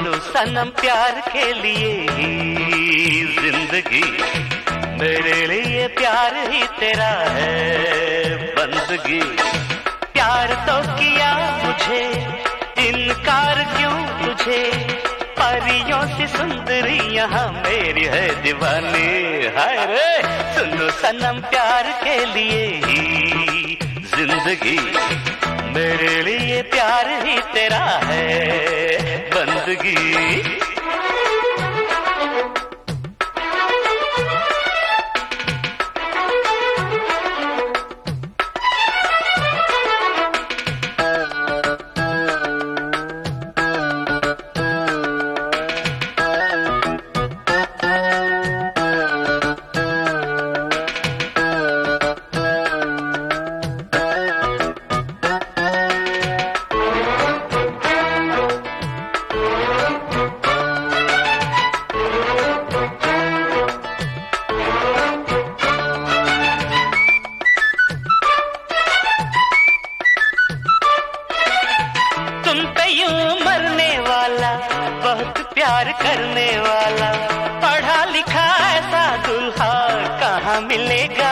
सुनो सनम प्यार के लिए ही जिंदगी, मेरे लिए प्यार ही तेरा है बंदगी। प्यार तो किया मुझे, इनकार क्यों तुझे, परियों से सुंदरी यहाँ मेरी है दीवानी। हाय रे सुनो सनम प्यार के लिए ही जिंदगी, मेरे लिए प्यार ही तेरा है बंदगी। तुम पे यूं मरने वाला, बहुत प्यार करने वाला, पढ़ा लिखा ऐसा दुल्हा कहाँ मिलेगा।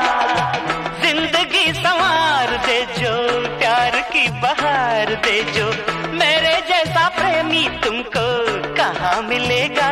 जिंदगी संवार दे जो, प्यार की बहार दे जो, मेरे जैसा प्रेमी तुमको कहाँ मिलेगा।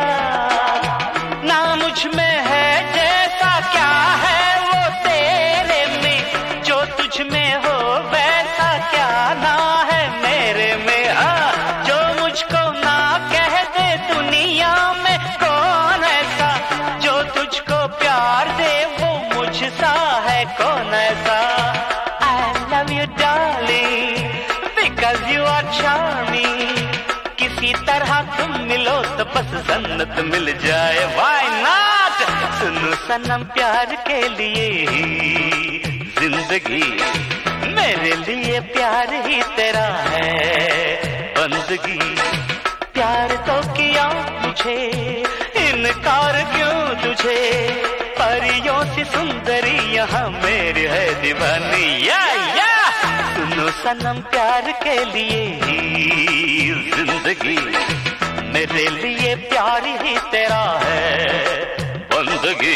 ना मुझ में है जैसा क्या है वो तेरे में, जो तुझ में हो वैसा क्या ना है मेरे में। जो मुझको ना कह दे दुनिया में कौन ऐसा, जो तुझको प्यार दे वो मुझसा है कौन ऐसा। I love you darling because you are charming, किसी तरह तुम मिलो तो बस जन्नत मिल जाए। Why not? सुनो सनम प्यार के लिए ही जिंदगी, मेरे लिए प्यार ही तेरा है बंदगी। प्यार तो किया मुझे, इनकार क्यों तुझे, परियों से सुंदरी यहाँ मेरी है दीवानी। या सुनो सनम प्यार के लिए ही जिंदगी, मेरे लिए प्यार ही तेरा है बंदगी।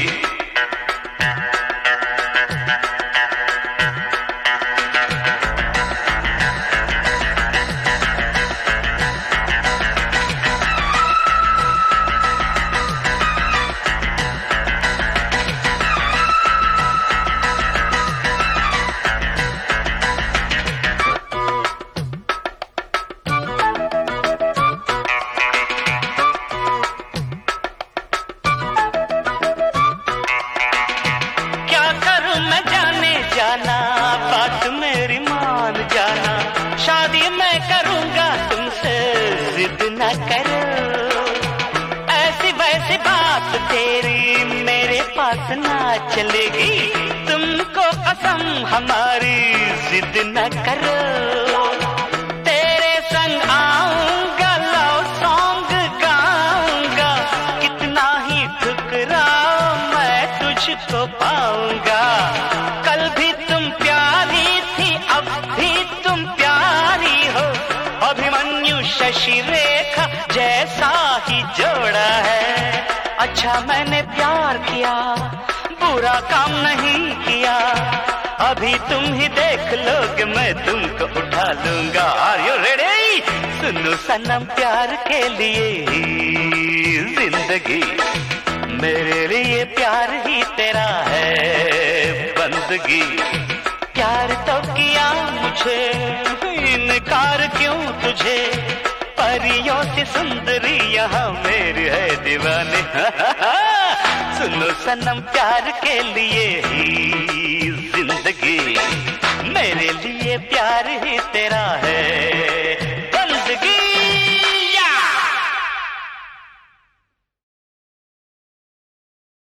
जाना बात मेरी मान जाना, शादी मैं करूंगा तुमसे जिद न करो। ऐसी वैसी बात तेरी मेरे पास ना चलेगी, तुमको कसम हमारी जिद न करो। तेरे संग आऊंगा लव सॉन्ग गाऊंगा, कितना ही ठुकराओ मैं तुझको पाऊंगा। कल भी तुम प्यारी थी अब भी तुम प्यारी हो, अभिमन्यु शशि रेखा जैसा ही जोड़ा है। अच्छा मैंने प्यार किया, बुरा काम नहीं किया, अभी तुम ही देख लोगे मैं तुमको उठा लूंगा। Are you ready? सुनो सनम प्यार के लिए ही जिंदगी, मेरे लिए प्यार ही तेरा है बंदगी। प्यार तो किया मुझे, इनकार क्यों तुझे, परियों से सुंदरी यहाँ मेरी है दीवानी। सुनो सनम प्यार के लिए ही जिंदगी, मेरे लिए प्यार ही तेरा है